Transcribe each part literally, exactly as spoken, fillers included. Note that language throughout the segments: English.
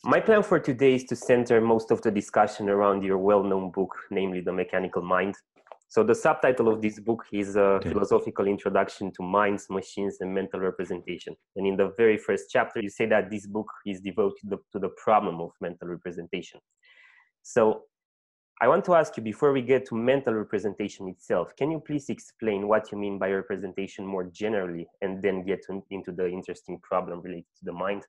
My plan for today is to center most of the discussion around your well-known book, namely The Mechanical Mind. So the subtitle of this book is a Okay. philosophical introduction to minds, machines, and mental representation. And in the very first chapter, you say that this book is devoted to the problem of mental representation. So I want to ask you, before we get to mental representation itself, can you please explain what you mean by representation more generally, and then get to, into the interesting problem related to the mind?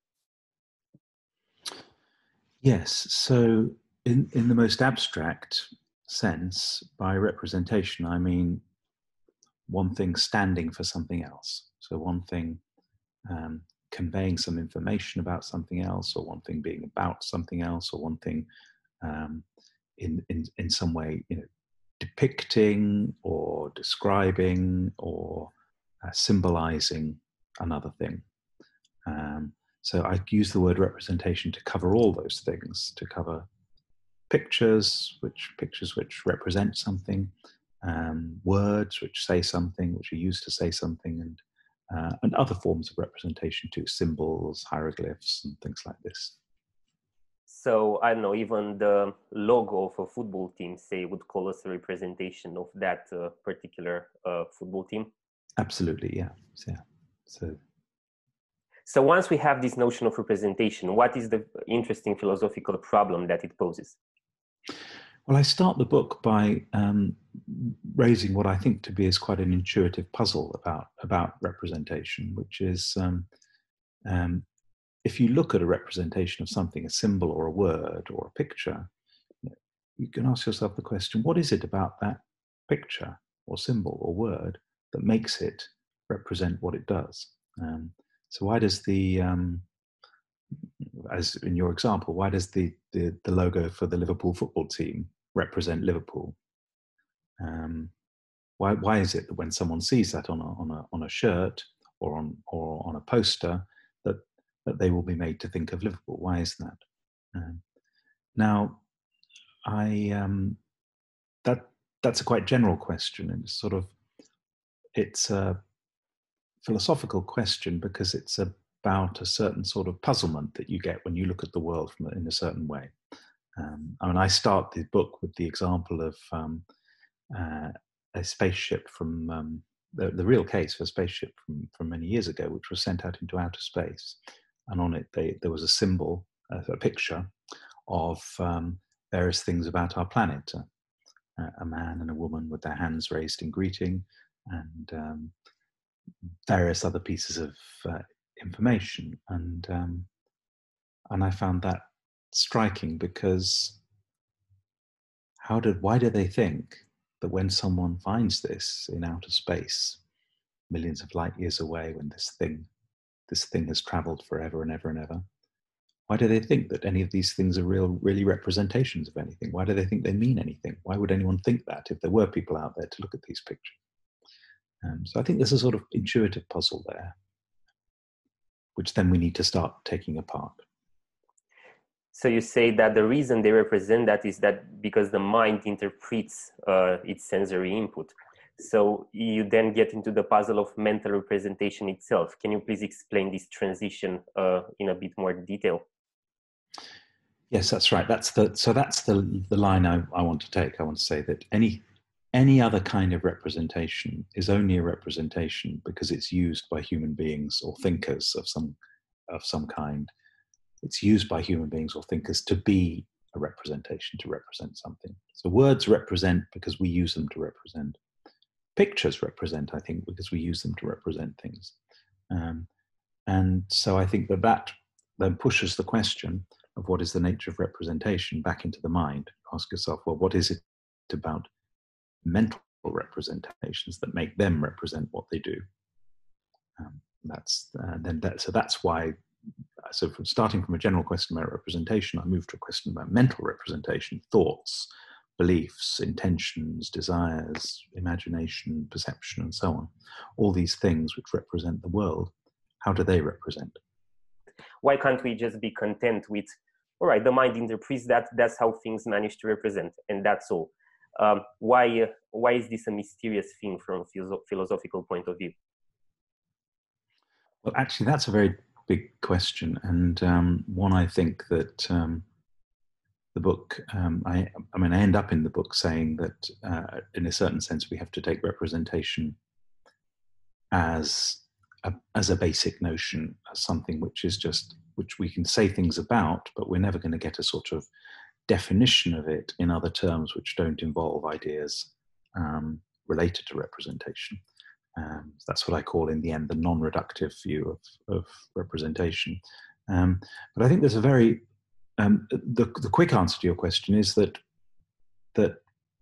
Yes, so in, in the most abstract sense, by representation, I mean one thing standing for something else. So one thing um, conveying some information about something else, or one thing being about something else, or one thing um, in, in, in some way, you know, depicting or describing or uh, symbolizing another thing. Um, so I use the word representation to cover all those things, to cover pictures, which pictures which represent something, um, words which say something, which are used to say something, and uh, and other forms of representation too, symbols, hieroglyphs, and things like this. So I don't know, even the logo of a football team, say, would call us a representation of that uh, particular uh, football team. Absolutely, yeah, yeah. So. So once we have this notion of representation, what is the interesting philosophical problem that it poses? Well, I start the book by um, raising what I think to be is quite an intuitive puzzle about, about representation, which is um, um, if you look at a representation of something, a symbol or a word or a picture, you can ask yourself the question, what is it about that picture or symbol or word that makes it represent what it does? Um, so why does the, um, as in your example, why does the, the, the logo for the Liverpool football team represent Liverpool? Um, why, why is it that when someone sees that on a, on a, on a shirt or on, or on a poster, that, that they will be made to think of Liverpool? Why is that? Um, now, I, um, that, that's a quite general question, and it's sort of, it's a philosophical question because it's about a certain sort of puzzlement that you get when you look at the world from, in a certain way. Um, I mean, I start the book with the example of um, uh, a spaceship from, um, the, the real case for a spaceship from, from many years ago, which was sent out into outer space. And on it, they, there was a symbol, uh, a picture of um, various things about our planet. Uh, a man and a woman with their hands raised in greeting, and um, various other pieces of uh, information. And, um, and I found that striking because how did, why do they think that when someone finds this in outer space, millions of light years away, when this thing, this thing has traveled forever and ever and ever, why do they think that any of these things are real, really representations of anything? Why do they think they mean anything? Why would anyone think that if there were people out there to look at these pictures? Um, so I think there's a sort of intuitive puzzle there, which then we need to start taking apart. So you say that the reason they represent that is that because the mind interprets uh, its sensory input. So you then get into the puzzle of mental representation itself. Can you please explain this transition uh, in a bit more detail? Yes, that's right. That's the, so that's the, the line I, I want to take. I want to say that any, any other kind of representation is only a representation because it's used by human beings or thinkers of some, of some kind. It's used by human beings or thinkers to be a representation, to represent something. So words represent because we use them to represent. Pictures represent, I think, because we use them to represent things. Um, and so I think that that then pushes the question of what is the nature of representation back into the mind. Ask yourself, well, what is it about mental representations that make them represent what they do? Um, that's uh, then that, so that's why. So from starting from a general question about representation, I moved to a question about mental representation, thoughts, beliefs, intentions, desires, imagination, perception, and so on. All these things which represent the world, how do they represent? Why can't we just be content with, all right, the mind interprets that, that's how things manage to represent, and that's all. Um, why, uh, why is this a mysterious thing from a philosophical point of view? Well, actually, that's a very big question, and um, one I think that um, the book, um, I, I mean, I end up in the book saying that uh, in a certain sense we have to take representation as a, as a basic notion, as something which is just, which we can say things about, but we're never going to get a sort of definition of it in other terms which don't involve ideas um, related to representation. Um, that's what I call, in the end, the non-reductive view of, of representation. Um, but I think there's a very, um, the, the quick answer to your question is that, that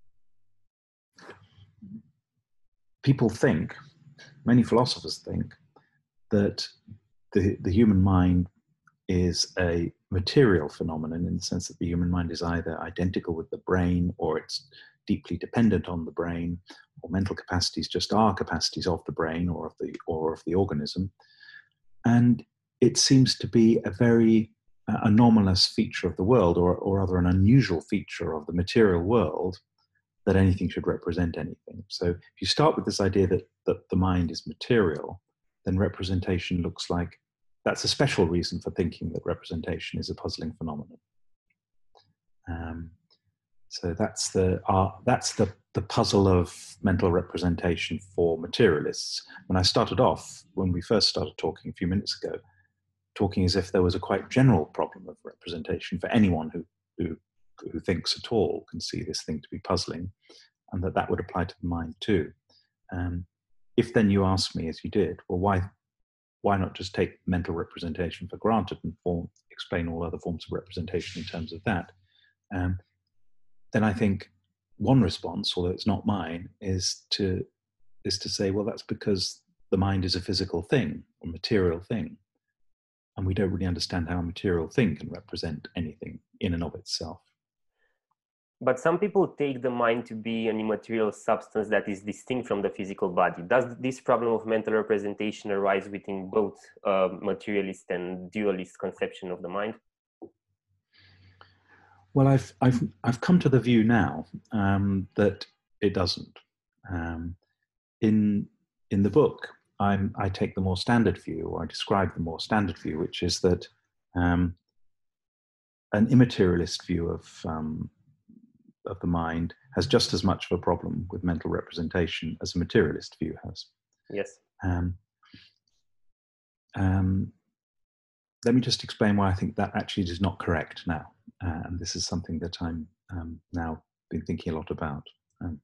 people think, many philosophers think, that the, the human mind is a material phenomenon, in the sense that the human mind is either identical with the brain, or it's deeply dependent on the brain, or mental capacities just are capacities of the brain or of the or of the organism. And it seems to be a very uh, anomalous feature of the world, or, or rather an unusual feature of the material world, that anything should represent anything. So if you start with this idea that, that the mind is material, then representation looks like, that's a special reason for thinking that representation is a puzzling phenomenon. Um, so that's the uh, that's the the puzzle of mental representation for materialists. When I started off, when we first started talking a few minutes ago, talking as if there was a quite general problem of representation for anyone who who who thinks at all, can see this thing to be puzzling, and that that would apply to the mind too. Um, if then you ask me, as you did, well, why? Why not just take mental representation for granted and form, explain all other forms of representation in terms of that? Um, then I think one response, although it's not mine, is to is to say, well, that's because the mind is a physical thing, a material thing, and we don't really understand how a material thing can represent anything in and of itself. But some people take the mind to be an immaterial substance that is distinct from the physical body. Does this problem of mental representation arise within both uh, materialist and dualist conception of the mind? Well, I've I've I've come to the view now um, that it doesn't. Um, in in the book, I'm I take the more standard view, or I describe the more standard view, which is that um, an immaterialist view of um, of the mind has just as much of a problem with mental representation as a materialist view has. Yes. Um, um, let me just explain why I think that actually is not correct now. Uh, and this is something that I'm um, now been thinking a lot about. Um,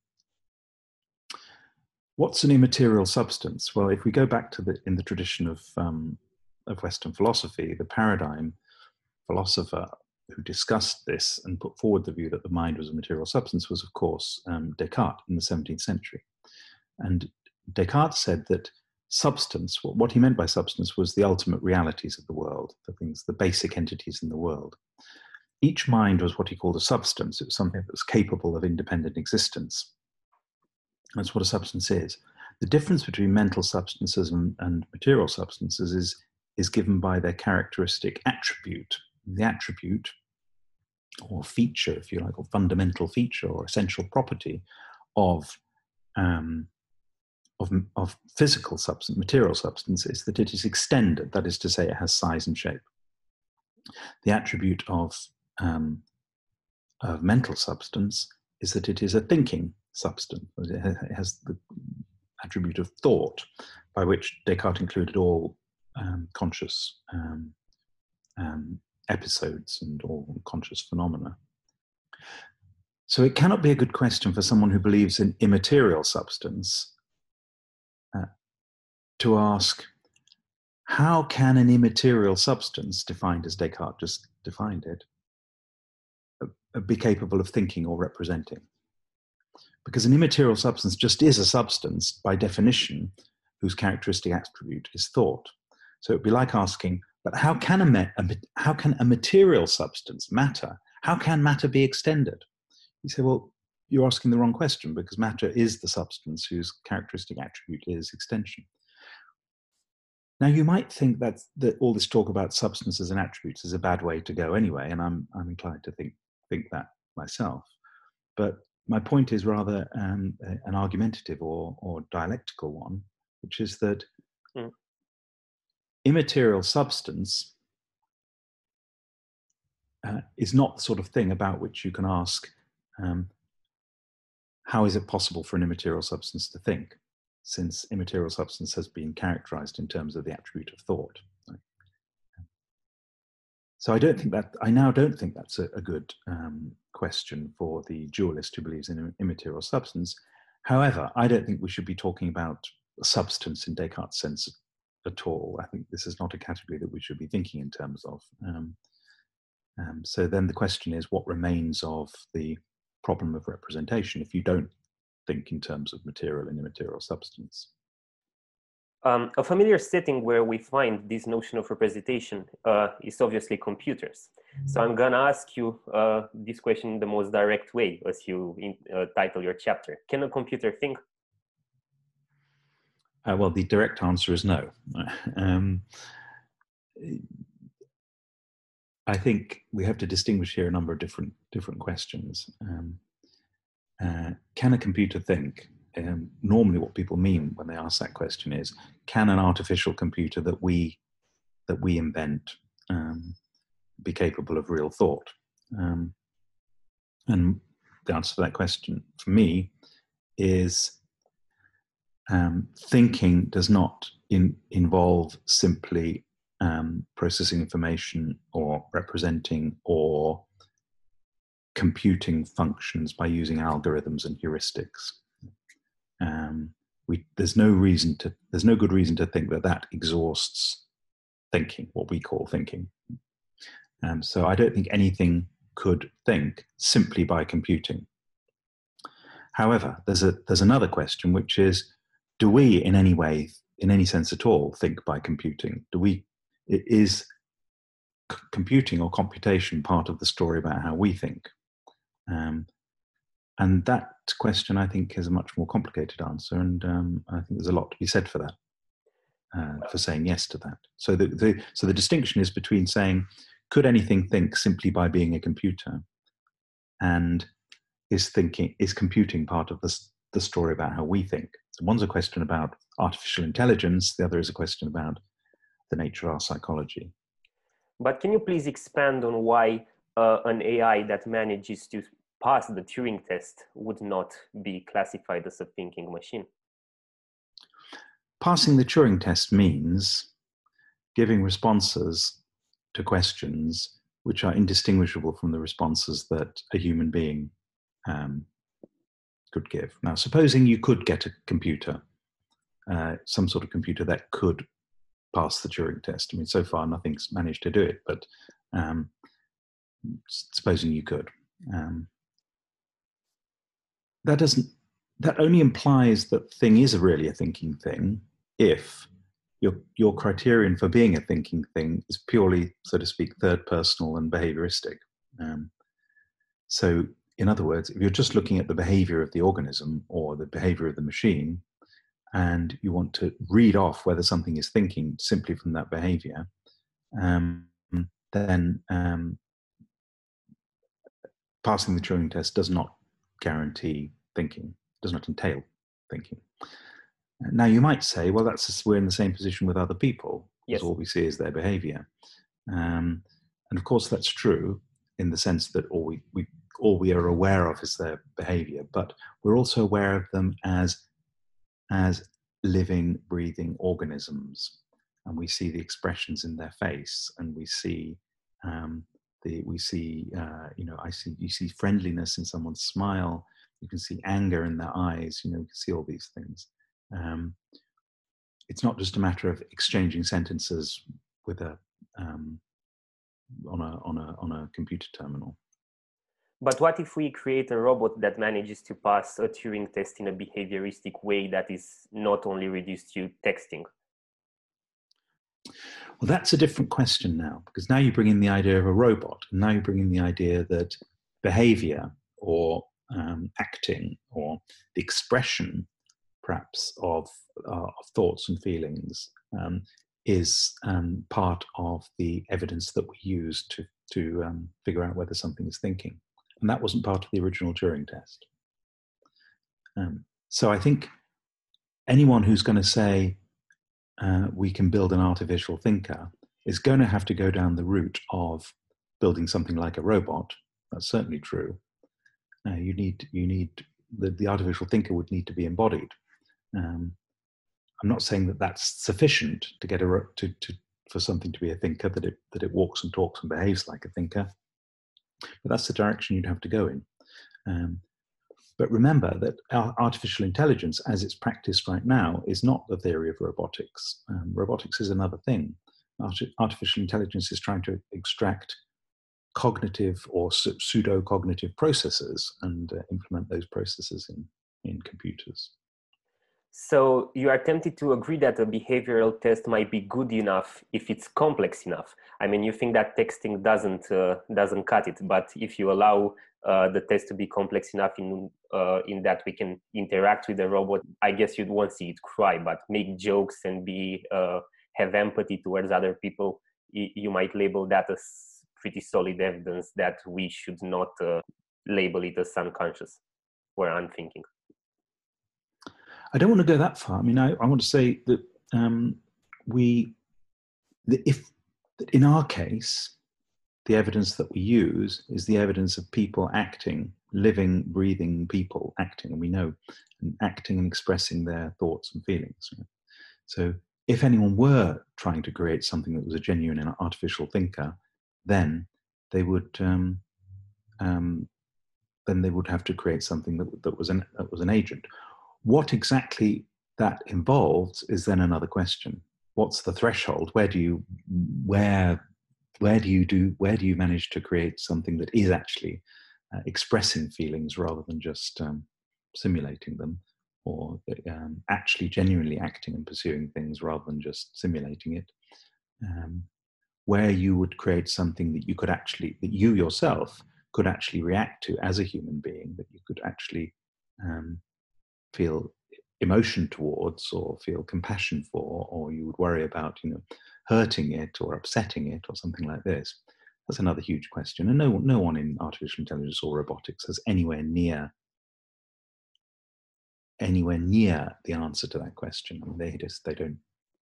what's an immaterial substance? Well, if we go back to the, in the tradition of, um, of Western philosophy, the paradigm philosopher who discussed this and put forward the view that the mind was a material substance was, of course, um, Descartes in the seventeenth century. And Descartes said that substance, what he meant by substance was the ultimate realities of the world, the things, the basic entities in the world. Each mind was what he called a substance. It was something that was capable of independent existence. That's what a substance is. The difference between mental substances and, and material substances is, is given by their characteristic attribute. The attribute, or feature, if you like, or fundamental feature or essential property of, um, of, of physical substance, material substance, is that it is extended. That is to say, it has size and shape. The attribute of, um, of mental substance is that it is a thinking substance. It has the attribute of thought, by which Descartes included all um, conscious um, um, episodes and all conscious phenomena. So it cannot be a good question for someone who believes in immaterial substance uh, to ask, how can an immaterial substance, defined as Descartes just defined it, uh, be capable of thinking or representing? Because an immaterial substance just is a substance, by definition, whose characteristic attribute is thought. So it'd be like asking, but how can a, a, how can a material substance, matter, how can matter be extended? You say, well, you're asking the wrong question, because matter is the substance whose characteristic attribute is extension. Now, you might think that, that all this talk about substances and attributes is a bad way to go anyway, and I'm, I'm inclined to think, think that myself. But my point is rather um, an argumentative or, or dialectical one, which is that mm. immaterial substance uh, is not the sort of thing about which you can ask, um, how is it possible for an immaterial substance to think, since immaterial substance has been characterized in terms of the attribute of thought. So I don't think that, I now don't think that's a, a good um, question for the dualist who believes in immaterial substance. However, I don't think we should be talking about substance in Descartes' sense at all. I think this is not a category that we should be thinking in terms of. Um, um, so then the question is, what remains of the problem of representation if you don't think in terms of material and immaterial substance? Um, a familiar setting where we find this notion of representation uh, is obviously computers. So I'm gonna ask you uh, this question in the most direct way as you in, uh, title your chapter. Can a computer think? Uh, well, the direct answer is no. Um, I think we have to distinguish here a number of different different questions. Um, uh, can a computer think? Um, normally what people mean when they ask that question is, can an artificial computer that we that we invent um, be capable of real thought? Um, and the answer to that question for me is um, thinking does not in, involve simply um, processing information or representing or computing functions by using algorithms and heuristics. Um, we, there's no reason to, there's no good reason to think that that exhausts thinking, what we call thinking. Um, so I don't think anything could think simply by computing. However, there's a there's another question, which is, do we in any way, in any sense at all, think by computing? Do we, is computing or computation part of the story about how we think? Um, And that question, I think, is a much more complicated answer, and um, I think there's a lot to be said for that, uh, for saying yes to that. So the, the so the distinction is between saying, could anything think simply by being a computer, and is thinking, is computing part of the the story about how we think? So one's a question about artificial intelligence, the other is a question about the nature of our psychology. But can you please expand on why uh, an A I that manages to pass the Turing test would not be classified as a thinking machine? Passing the Turing test means giving responses to questions which are indistinguishable from the responses that a human being um, could give. Now, supposing you could get a computer, uh, some sort of computer that could pass the Turing test. I mean, so far nothing's managed to do it, but um, supposing you could. Um, that doesn't, that only implies that thing is really a thinking thing if your, your criterion for being a thinking thing is purely, so to speak, third personal and behavioristic. Um, so in other words, if you're just looking at the behavior of the organism or the behavior of the machine, and you want to read off whether something is thinking simply from that behavior, um, then um, passing the Turing test does not guarantee thinking, does not entail thinking. Now you might say, well, that's just, we're in the same position with other people, because yes, all we see is their behavior. Um, and of course that's true in the sense that all we, we, all we are aware of is their behavior, but we're also aware of them as, as living, breathing organisms. And we see the expressions in their face, and we see, um, the, we see, uh, you know, I see, you see friendliness in someone's smile, you can see anger in their eyes, you know, you can see all these things. Um, it's not just a matter of exchanging sentences with a, um, on a, on a, on a computer terminal. But what if we create a robot that manages to pass a Turing test in a behavioristic way that is not only reduced to texting? Well, that's a different question now, because now you bring in the idea of a robot, and now you bring in the idea that behavior or um, acting or the expression, perhaps, of, uh, of thoughts and feelings um, is um, part of the evidence that we use to, to um, figure out whether something is thinking. And that wasn't part of the original Turing test. Um, so I think anyone who's going to say uh, we can build an artificial thinker is going to have to go down the route of building something like a robot. That's certainly true. Uh, you need, you need the, the artificial thinker would need to be embodied. Um, I'm not saying that that's sufficient to get a to, to for something to be a thinker, that it that it walks and talks and behaves like a thinker. But that's the direction you'd have to go in. Um, but remember that our artificial intelligence, as it's practiced right now, is not the theory of robotics. Um, robotics is another thing. Artificial intelligence is trying to extract cognitive or pseudo-cognitive processes and uh, implement those processes in, in computers. So you are tempted to agree that a behavioral test might be good enough if it's complex enough. I mean, you think that texting doesn't uh, doesn't cut it, but if you allow uh, the test to be complex enough in uh, in that we can interact with the robot, I guess you'd won't see it cry, but make jokes and be uh, have empathy towards other people. Y- you might label that as pretty solid evidence that we should not uh, label it as unconscious or unthinking. I don't want to go that far. I mean, I, I want to say that um, we, that if in our case, the evidence that we use is the evidence of people acting, living, breathing people acting, and we know, and acting and expressing their thoughts and feelings. So if anyone were trying to create something that was a genuine and artificial thinker, then they would, um, um, then they would have to create something that, that was an that was an agent. What exactly that involves is then another question. What's the threshold? Where do you, where, where do you do, where do you manage to create something that is actually uh, expressing feelings rather than just um, simulating them, or um, actually genuinely acting and pursuing things rather than just simulating it? Um, where you would create something that you could actually, that you yourself could actually react to as a human being, that you could actually um, feel emotion towards or feel compassion for, or you would worry about, you know, hurting it or upsetting it or something like this. That's another huge question. And no, no one in artificial intelligence or robotics has anywhere near anywhere near the answer to that question. I mean, they just, they don't.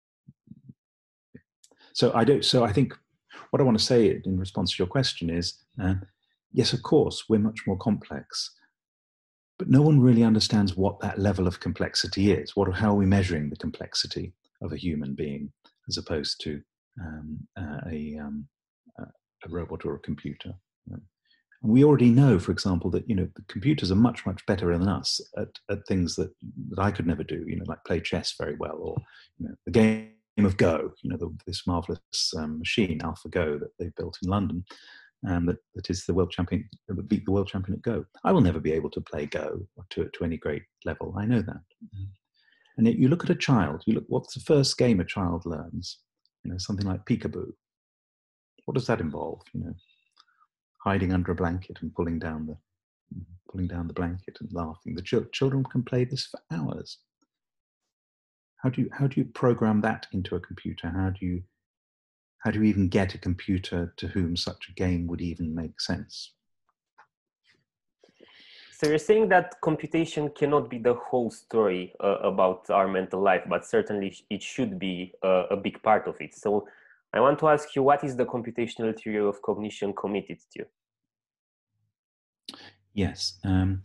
So I don't, so I think what I want to say in response to your question is, uh, yes, of course, we're much more complex. But no one really understands what that level of complexity is. What, how are we measuring the complexity of a human being as opposed to um, uh, a, um, a robot or a computer? And we already know, for example, that, you know, the computers are much, much better than us at, at things that, that I could never do, you know, like play chess very well, or, you know, the game of Go, you know, the, this marvelous um, machine, AlphaGo, that they built in London. Um, that, that is the world champion, that beat the world champion at Go. I will never be able to play Go to, to any great level. I know that. Mm-hmm. And yet you look at a child, you look, what's the first game a child learns? You know, something like peekaboo. What does that involve? You know, hiding under a blanket and pulling down the, pulling down the blanket and laughing. The ch- children can play this for hours. How do you, how do you program that into a computer? How do you, How do you even get a computer to whom such a game would even make sense? So you're saying that computation cannot be the whole story uh, about our mental life, but certainly it should be uh, a big part of it. So I want to ask you, what is the computational theory of cognition committed to? Yes. Um,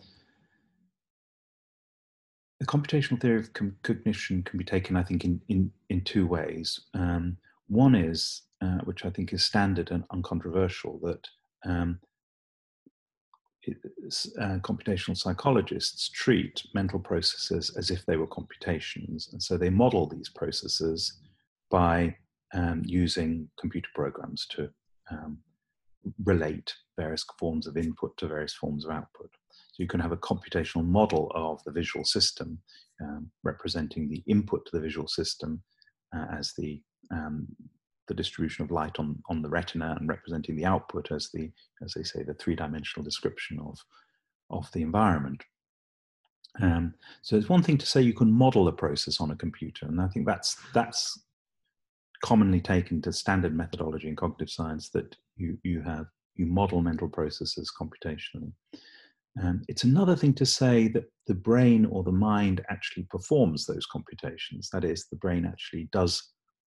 the computational theory of com- cognition can be taken, I think, in, in, in two ways. Um, one is, uh, which I think is standard and uncontroversial, that um, it, uh, computational psychologists treat mental processes as if they were computations. And so they model these processes by um, using computer programs to um, relate various forms of input to various forms of output. So you can have a computational model of the visual system um, representing the input to the visual system uh, as the um, the distribution of light on, on the retina, and representing the output as the, as they say, the three-dimensional description of, of the environment. Um, so it's one thing to say you can model a process on a computer, and I think that's that's commonly taken to standard methodology in cognitive science, that you you have you model mental processes computationally. Um, it's another thing to say that the brain or the mind actually performs those computations. That is, the brain actually does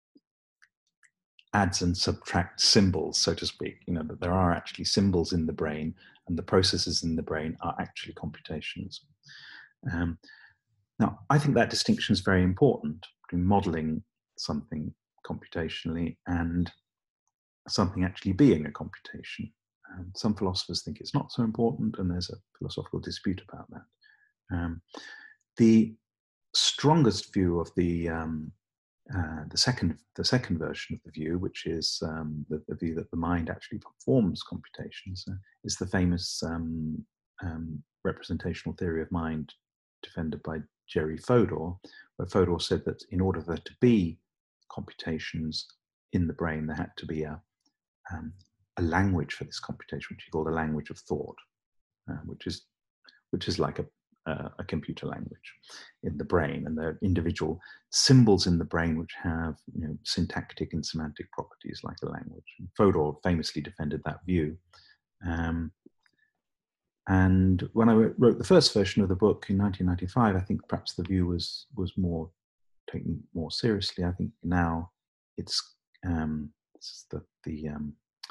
adds and subtracts symbols, so to speak. You know, that there are actually symbols in the brain, and the processes in the brain are actually computations. Um, now, I think that distinction is very important between modeling something computationally and something actually being a computation. Um, some philosophers think it's not so important, and there's a philosophical dispute about that. Um, the strongest view of the um, uh, the second the second version of the view, which is um, the, the view that the mind actually performs computations, uh, is the famous um, um, representational theory of mind defended by Jerry Fodor, where Fodor said that in order for there to be computations in the brain, there had to be a um, a language for this computation, which he called a language of thought, uh, which is which is like a uh, a computer language in the brain, and there are individual symbols in the brain which have, you know, syntactic and semantic properties like a language. And Fodor famously defended that view. Um, and when I wrote the first version of the book in nineteen ninety-five, I think perhaps the view was was more taken more seriously. I think now it's um, this is the the um,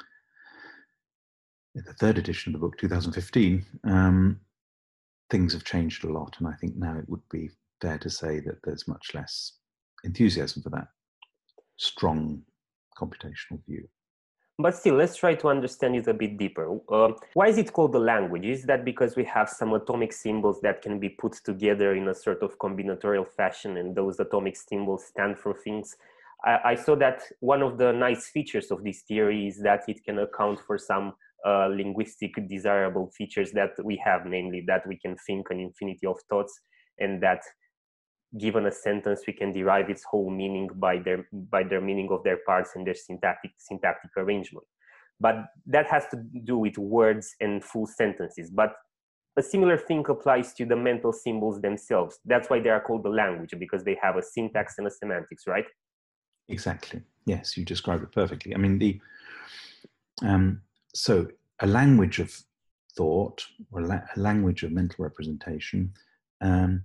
the third edition of the book, two thousand fifteen. Um, things have changed a lot, and I think now it would be fair to say that there's much less enthusiasm for that strong computational view. But still, let's try to understand it a bit deeper. Uh, why is it called a language? Is that because we have some atomic symbols that can be put together in a sort of combinatorial fashion, and those atomic symbols stand for things? I, I saw that one of the nice features of this theory is that it can account for some uh, linguistic desirable features that we have, namely that we can think an infinity of thoughts, and that given a sentence, we can derive its whole meaning by their by their meaning of their parts and their syntactic syntactic arrangement. But that has to do with words and full sentences. But a similar thing applies to the mental symbols themselves. That's why they are called the language, because they have a syntax and a semantics, right? Exactly. Yes, you described it perfectly. I mean, the um, so a language of thought, or a, la a language of mental representation, um,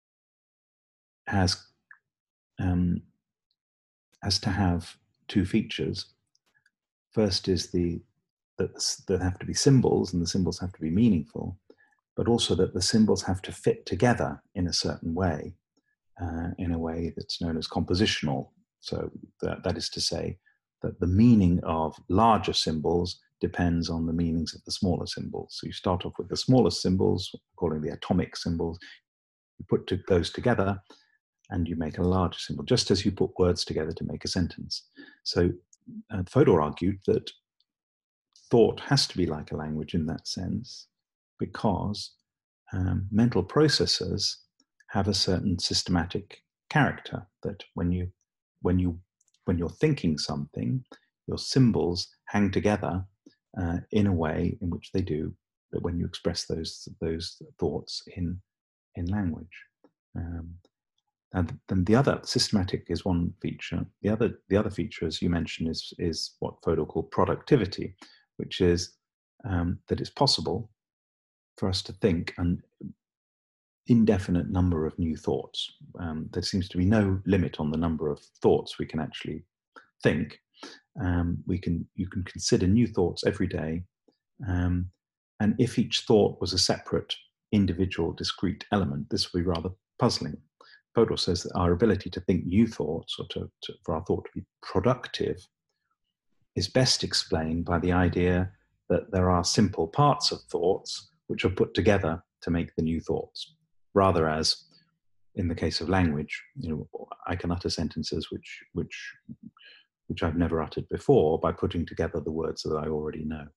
has um, has to have two features. First is the that there have to be symbols, and the symbols have to be meaningful, but also that the symbols have to fit together in a certain way, uh, in a way that's known as compositional. So that, that is to say that the meaning of larger symbols depends on the meanings of the smaller symbols. So you start off with the smallest symbols, calling the atomic symbols, you put to, those together, and you make a larger symbol, just as you put words together to make a sentence. So uh, Fodor argued that thought has to be like a language in that sense, because um, mental processes have a certain systematic character, that when you when you when you're thinking something, your symbols hang together uh, in a way in which they do that when you express those those thoughts in in language. Um, and then the other, systematic is one feature. The other the other feature, as you mentioned, is is what Fodor called productivity, which is um, that it's possible for us to think an indefinite number of new thoughts. Um, there seems to be no limit on the number of thoughts we can actually think. Um, we can you can consider new thoughts every day, um, and if each thought was a separate, individual, discrete element, this would be rather puzzling. Fodor says that our ability to think new thoughts, or to, to, for our thought to be productive, is best explained by the idea that there are simple parts of thoughts which are put together to make the new thoughts, rather as in the case of language, you know, I can utter sentences which which which I've never uttered before by putting together the words that I already know.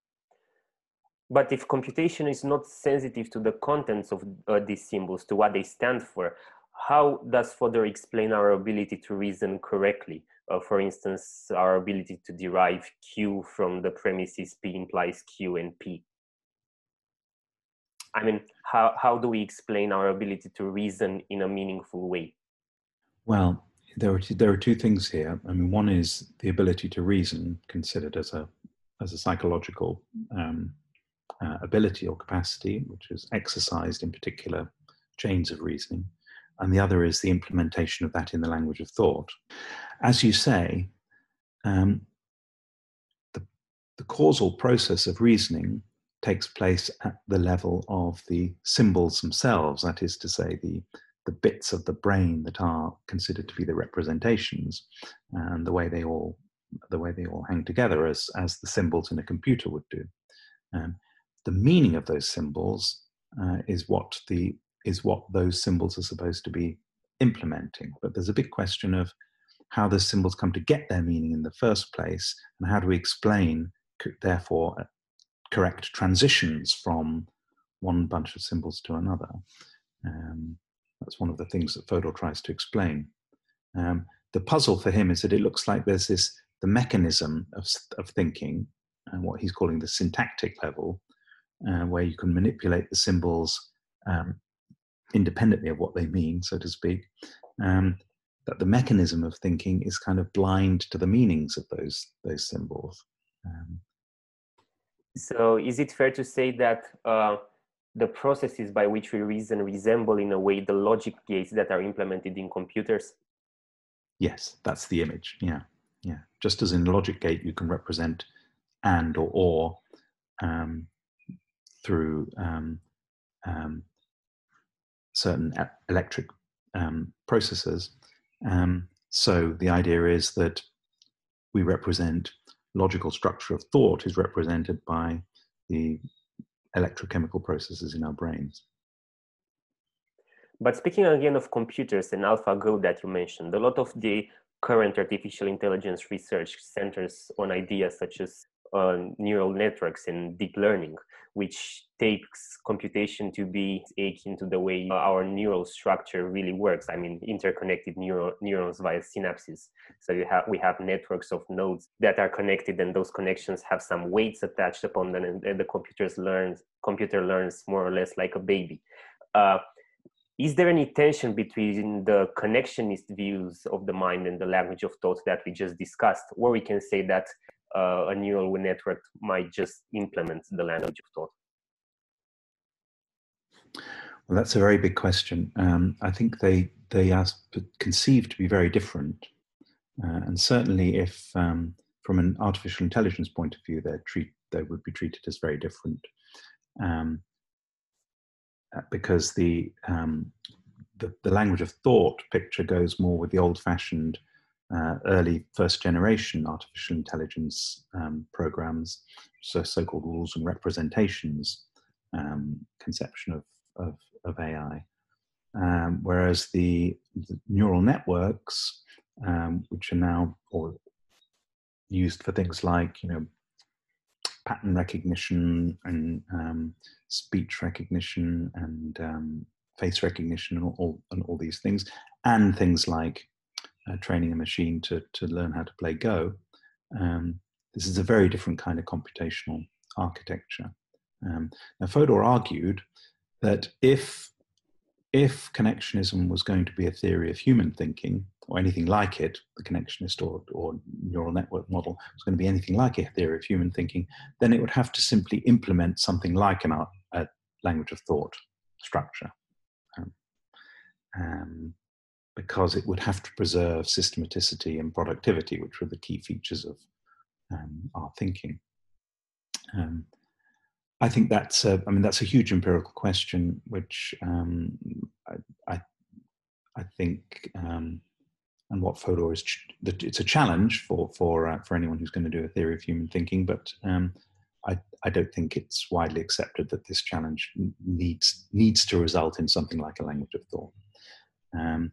But if computation is not sensitive to the contents of uh, these symbols, to what they stand for, how does Fodor explain our ability to reason correctly? Uh, for instance, our ability to derive Q from the premises P implies Q and P. I mean, how, how do we explain our ability to reason in a meaningful way? Well, there are two, there are two things here. I mean, one is the ability to reason, considered as a as a psychological um, uh, ability or capacity, which is exercised in particular chains of reasoning, and the other is the implementation of that in the language of thought. As you say, um, the, the causal process of reasoning takes place at the level of the symbols themselves, that is to say, the, the bits of the brain that are considered to be the representations, and the way they all the way they all hang together as, as the symbols in a computer would do. Um, the meaning of those symbols uh, is what the is what those symbols are supposed to be implementing. But there's a big question of how those symbols come to get their meaning in the first place, and how do we explain, therefore, correct transitions from one bunch of symbols to another. Um, that's one of the things that Fodor tries to explain. Um, the puzzle for him is that it looks like there's this, the mechanism of, of thinking, and what he's calling the syntactic level, uh, where you can manipulate the symbols um, independently of what they mean, so to speak, um, that the mechanism of thinking is kind of blind to the meanings of those, those symbols. Um, so is it fair to say that uh, the processes by which we reason resemble in a way the logic gates that are implemented in computers? Yes, that's the image, yeah. Yeah, just as in logic gate, you can represent and or or um, through um, um, certain electric um, processes. Um, so the idea is that we represent logical structure of thought is represented by the electrochemical processes in our brains. But speaking again of computers and AlphaGo that you mentioned, a lot of the current artificial intelligence research centers on ideas such as uh, neural networks and deep learning, which takes computation to be akin to the way our neural structure really works. I mean, interconnected neural, neurons via synapses. So you have, we have networks of nodes that are connected, and those connections have some weights attached upon them, and, and the computers learns, computer learns more or less like a baby. Uh, Is there any tension between the connectionist views of the mind and the language of thought that we just discussed, or we can say that uh, a neural network might just implement the language of thought? Well, that's a very big question. Um, I think they they are conceived to be very different, uh, and certainly, if um, from an artificial intelligence point of view, they're treat they would be treated as very different. Um, because the, um, the the language of thought picture goes more with the old-fashioned uh, early first-generation artificial intelligence um, programs, so so-called rules and representations um, conception of, of, of A I. Um, whereas the, the neural networks, um, which are now or used for things like, you know, pattern recognition and um, speech recognition and um, face recognition and all, and all these things, and things like uh, training a machine to, to learn how to play Go. Um, this is a very different kind of computational architecture. Um, now, Fodor argued that if, if connectionism was going to be a theory of human thinking, or anything like it, the connectionist or, or neural network model was going to be anything like a theory of human thinking, then it would have to simply implement something like an, a language of thought structure. Um, um, because it would have to preserve systematicity and productivity, which were the key features of um, our thinking. Um, I think that's a, I mean, that's a huge empirical question, which um, I, I, I think um, and what Fodor is, it's a challenge for for uh, for anyone who's going to do a theory of human thinking, but um, I I don't think it's widely accepted that this challenge needs needs to result in something like a language of thought. Um,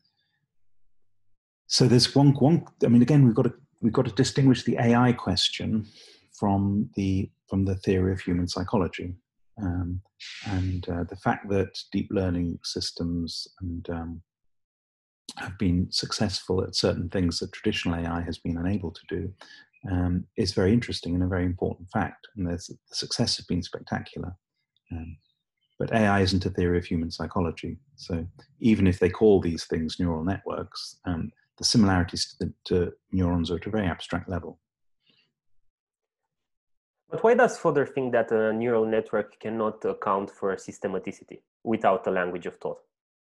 so there's one one. I mean, again, we've got to we've got to distinguish the A I question from the from the theory of human psychology, um, and uh, the fact that deep learning systems and um, have been successful at certain things that traditional A I has been unable to do um, is very interesting and a very important fact. And the success has been spectacular. Um, but A I isn't a theory of human psychology. So even if they call these things neural networks, um, the similarities to, the, to neurons are at a very abstract level. But why does Fodor think that a neural network cannot account for systematicity without a language of thought?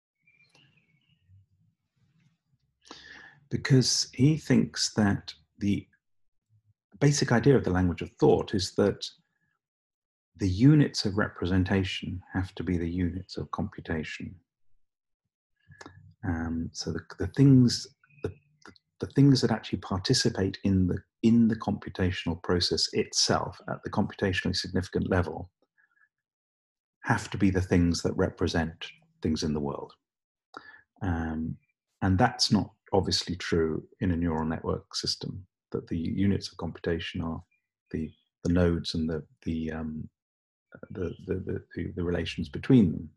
Because he thinks that the basic idea of the language of thought is that the units of representation have to be the units of computation. Um, so the, the things the, the things that actually participate in the in the computational process itself at the computationally significant level have to be the things that represent things in the world. Um, and that's not obviously true in a neural network system, that the units of computation are the, the nodes and the, the, um, the, the, the, the relations between them.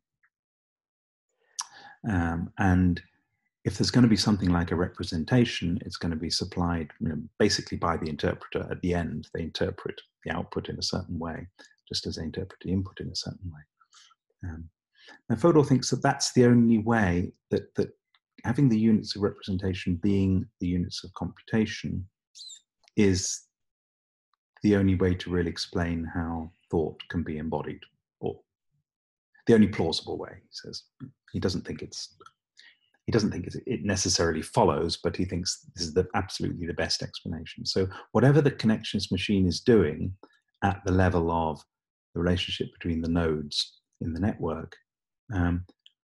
Um, and if there's going to be something like a representation, it's going to be supplied, you know, basically by the interpreter at the end. They interpret the output in a certain way, just as they interpret the input in a certain way. Um, and Fodor thinks that that's the only way that, that having the units of representation being the units of computation is the only way to really explain how thought can be embodied, or the only plausible way, he says. He doesn't think it's He doesn't think it necessarily follows, but he thinks this is the, absolutely the best explanation. So whatever the connectionist machine is doing at the level of the relationship between the nodes in the network, um,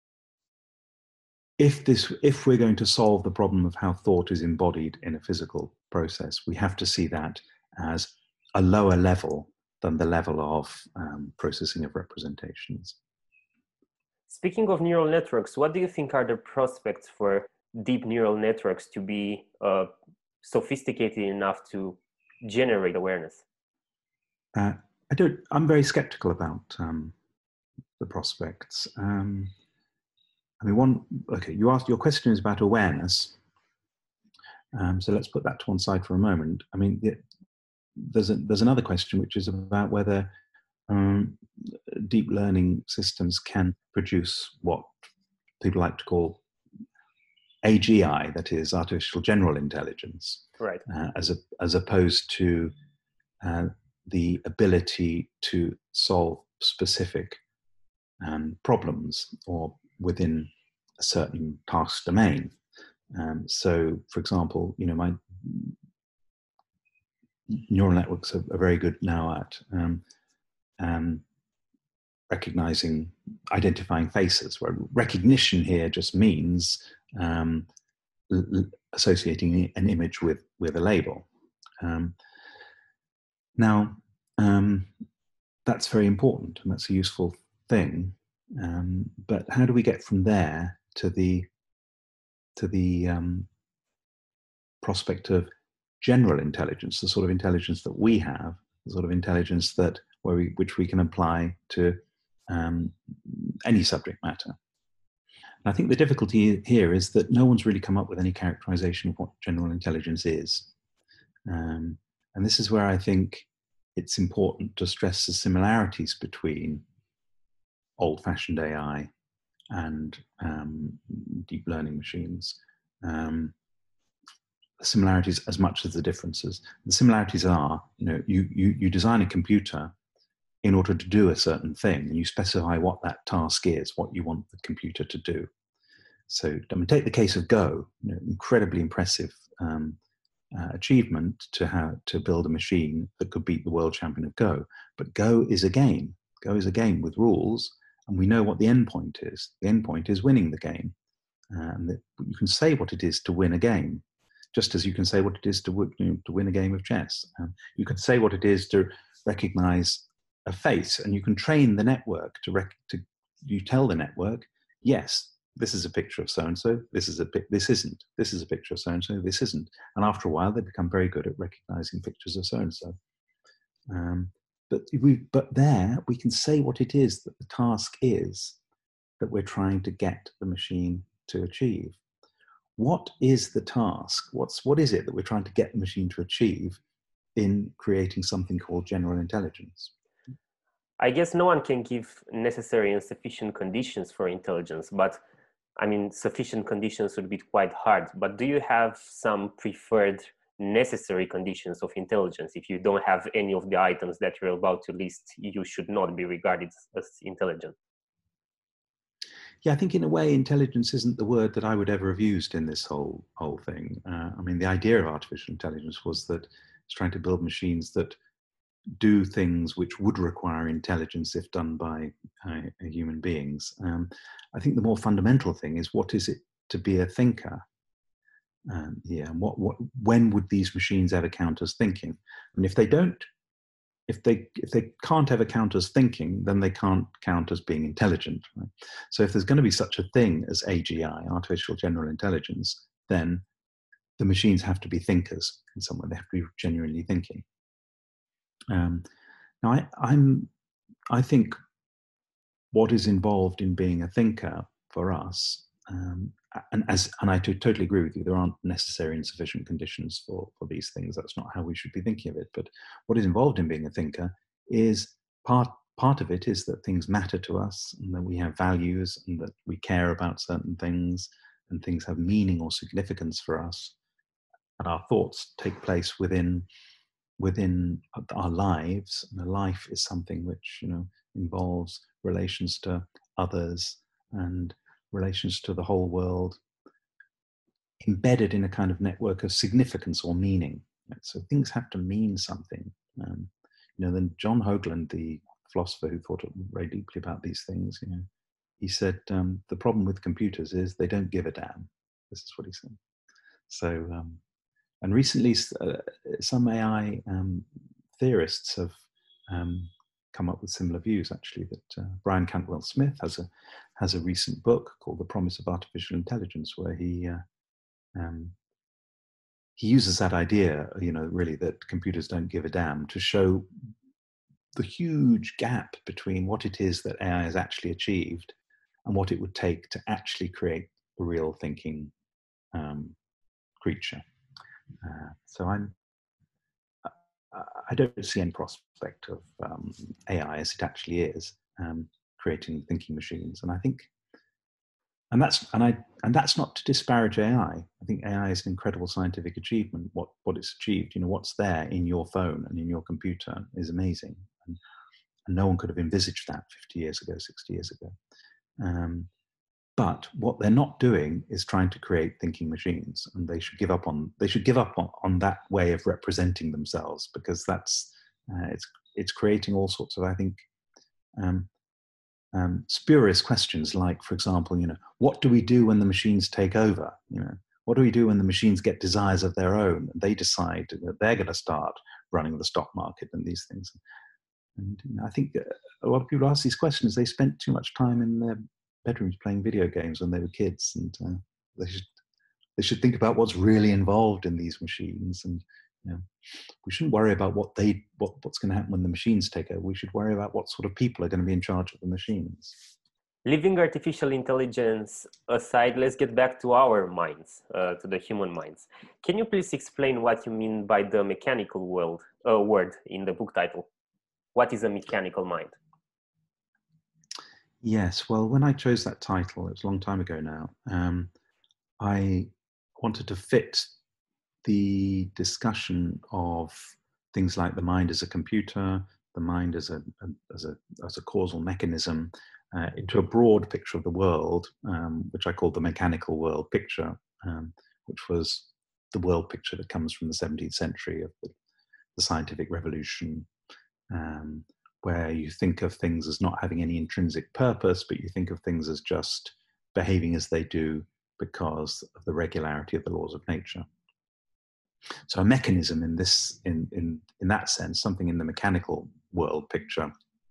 if this, if we're going to solve the problem of how thought is embodied in a physical process, we have to see that as a lower level than the level of um, processing of representations. Speaking of neural networks, what do you think are the prospects for deep neural networks to be uh, sophisticated enough to generate awareness? Uh, I don't, I'm very skeptical about um, the prospects. Um, I mean, one, okay, you asked, your question is about awareness. Um, so let's put that to one side for a moment. I mean, the, there's, a, there's another question, which is about whether um, deep learning systems can produce what people like to call A G I, that is artificial general intelligence, right? Uh, as, a, as opposed to uh, the ability to solve specific um, problems or within a certain task domain. Um, so, for example, you know, my neural networks are, are very good now at um, um, recognizing, identifying faces, where recognition here just means um, l- associating an image with, with a label. Um, now, um, that's very important and that's a useful thing. Um, but how do we get from there to the to the um, prospect of general intelligence, the sort of intelligence that we have, the sort of intelligence that where we, which we can apply to um, any subject matter? And I think the difficulty here is that no one's really come up with any characterization of what general intelligence is. Um, and this is where I think it's important to stress the similarities between old-fashioned A I and um, deep learning machines. Um, similarities as much as the differences. The similarities are, you know, you, you, you design a computer in order to do a certain thing, and you specify what that task is, what you want the computer to do. So I mean, take the case of Go, you know, incredibly impressive um, uh, achievement to have to build a machine that could beat the world champion of Go. But Go is a game. Go is a game with rules, and we know what the endpoint is. The endpoint is winning the game. Uh, and that you can say what it is to win a game, just as you can say what it is to, w- you know, to win a game of chess. Um, you can say what it is to recognize a face, and you can train the network to, rec- to you tell the network, yes, this is a picture of so-and-so, this is a pic- this isn't, this is a picture of so-and-so, this isn't. And after a while, they become very good at recognizing pictures of so-and-so. Um, but, we, but there, we can say what it is that the task is that we're trying to get the machine to achieve. What is the task? What's, what is it that we're trying to get the machine to achieve in creating something called general intelligence? I guess no one can give necessary and sufficient conditions for intelligence, but I mean, sufficient conditions would be quite hard. But do you have some preferred necessary conditions of intelligence. If you don't have any of the items that you're about to list, you should not be regarded as intelligent. Yeah, I think in a way, intelligence isn't the word that I would ever have used in this whole whole thing. Uh, I mean, the idea of artificial intelligence was that it's trying to build machines that do things which would require intelligence if done by uh, human beings. Um, I think the more fundamental thing is, what is it to be a thinker? Um, yeah, and what, what, when would these machines ever count as thinking? And if they don't, if they if they can't ever count as thinking, then they can't count as being intelligent. Right? So if there's going to be such a thing as A G I, artificial general intelligence, then the machines have to be thinkers in some way. They have to be genuinely thinking. Um, now, I, I'm, I think what is involved in being a thinker for us, um, and as and I totally agree with you, there aren't necessary and sufficient conditions for for these things. That's not how we should be thinking of it. But what is involved in being a thinker is part part of it is that things matter to us, and that we have values, and that we care about certain things, and things have meaning or significance for us, and our thoughts take place within within our lives. And a life is something which, you know, involves relations to others and relations to the whole world, embedded in a kind of network of significance or meaning. So things have to mean something. Um, you know, then John Hoagland, the philosopher who thought very deeply about these things, you know, he said, um, the problem with computers is they don't give a damn. This is what he said. So, um, and recently, uh, some A I um, theorists have um, come up with similar views. Actually, that uh, Brian Cantwell Smith has a has a recent book called "The Promise of Artificial Intelligence," where he uh, um, he uses that idea, you know, really that computers don't give a damn, to show the huge gap between what it is that A I has actually achieved and what it would take to actually create a real thinking um, creature. Uh, so I'm, I don't see any prospect of um, A I as it actually is, um, creating thinking machines. And I think, and that's and I and that's not to disparage A I. I think A I is an incredible scientific achievement. What what it's achieved, you know, what's there in your phone and in your computer is amazing, and, and no one could have envisaged that fifty years ago, sixty years ago. Um, But what they're not doing is trying to create thinking machines, and they should give up on they should give up on, on that way of representing themselves, because that's uh, it's it's creating all sorts of, I think, um, um, spurious questions. Like, for example, you know, what do we do when the machines take over? You know, what do we do when the machines get desires of their own? And they decide that they're going to start running the stock market and these things. And you know, I think a lot of people ask these questions. They spent too much time in their bedrooms playing video games when they were kids, and uh, they should they should think about what's really involved in these machines. And you know, we shouldn't worry about what they what, what's going to happen when the machines take over. We should worry about what sort of people are going to be in charge of the machines. Leaving artificial intelligence aside, let's get back to our minds, uh, to the human minds. Can you please explain what you mean by the mechanical world uh, word in the book title? What is a mechanical mind? Yes, well, when I chose that title, it was a long time ago now, um, I wanted to fit the discussion of things like the mind as a computer, the mind as a, a as a as a causal mechanism, uh, into a broad picture of the world, um, which I called the mechanical world picture, um, which was the world picture that comes from the seventeenth century of the, the scientific revolution, um, where you think of things as not having any intrinsic purpose, but you think of things as just behaving as they do because of the regularity of the laws of nature. So a mechanism in this, in, in, in that sense, something in the mechanical world picture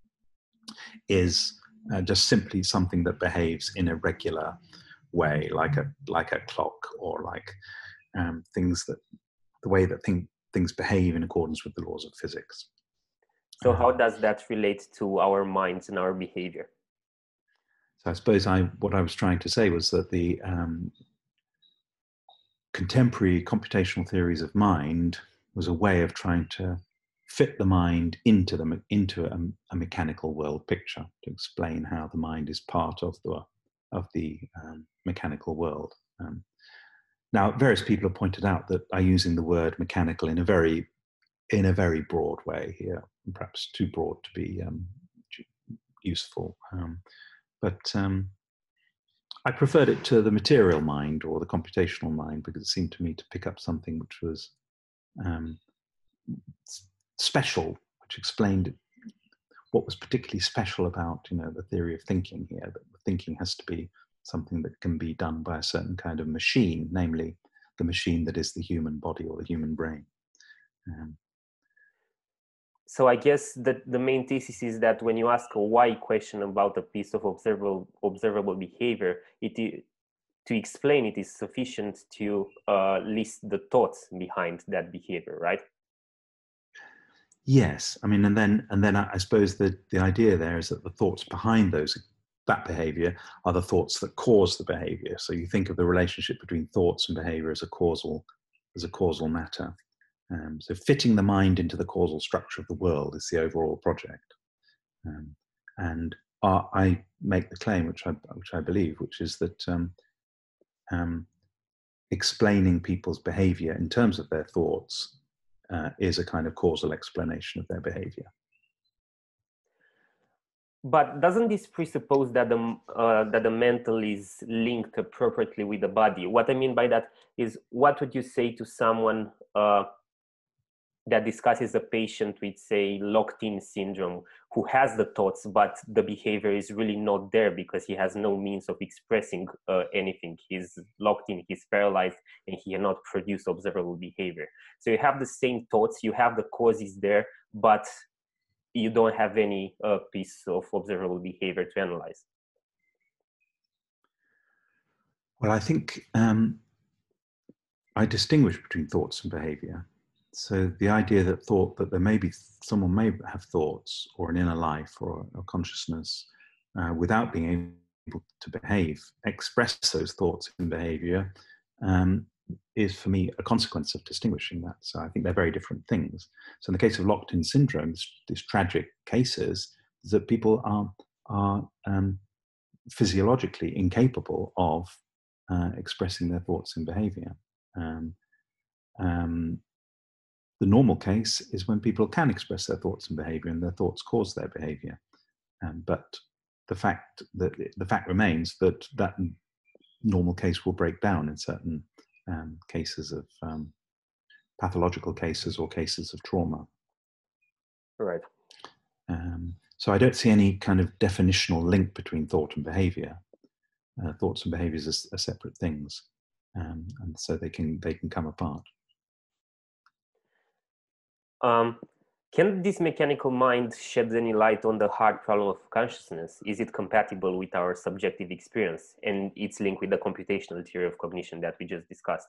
is uh, just simply something that behaves in a regular way, like a, like a clock, or like um, things that, the way that thing, things behave in accordance with the laws of physics. So how does that relate to our minds and our behavior? So I suppose I, what I was trying to say was that the um, contemporary computational theories of mind was a way of trying to fit the mind into the into a, a mechanical world picture, to explain how the mind is part of the of the um, mechanical world. Um, now, various people have pointed out that I'm using the word mechanical in a very, in a very broad way here, perhaps too broad to be um, useful. Um, but um, I preferred it to the material mind or the computational mind because it seemed to me to pick up something which was um, special, which explained what was particularly special about, you know, the theory of thinking here, that thinking has to be something that can be done by a certain kind of machine, namely the machine that is the human body or the human brain. Um, so I guess that the main thesis is that when you ask a why question about a piece of observable observable behavior, it to explain it is sufficient to uh, list the thoughts behind that behavior, right? Yes, I mean, and then and then I, I suppose the the idea there is that the thoughts behind those that behavior are the thoughts that cause the behavior. So you think of the relationship between thoughts and behavior as a causal as a causal matter. Um, so fitting the mind into the causal structure of the world is the overall project. Um, and uh, I make the claim, which I which I believe, which is that um, um, explaining people's behavior in terms of their thoughts uh, is a kind of causal explanation of their behavior. But doesn't this presuppose that the uh, that the mental is linked appropriately with the body? What I mean by that is, what would you say to someone uh, that discusses a patient with, say, locked-in syndrome, who has the thoughts, but the behavior is really not there because he has no means of expressing uh, anything. He's locked in, he's paralyzed, and he cannot produce observable behavior. So you have the same thoughts, you have the causes there, but you don't have any uh, piece of observable behavior to analyze. Well, I think um, I distinguish between thoughts and behavior. So the idea that thought, that there may be, someone may have thoughts or an inner life or a consciousness uh, without being able to behave, express those thoughts in behavior, um, is for me a consequence of distinguishing that. So I think they're very different things. So in the case of locked-in syndrome, these tragic cases, is that people are, are um, physiologically incapable of uh, expressing their thoughts in behavior. Um, um, The normal case is when people can express their thoughts and behavior, and their thoughts cause their behavior. Um, but the fact that the fact remains that that normal case will break down in certain um, cases of um, pathological cases or cases of trauma. Right. Um, so I don't see any kind of definitional link between thought and behavior. Uh, thoughts and behaviors are, are separate things, um, and so they can they can come apart. Um, can this mechanical mind shed any light on the hard problem of consciousness? Is it compatible with our subjective experience and its link with the computational theory of cognition that we just discussed?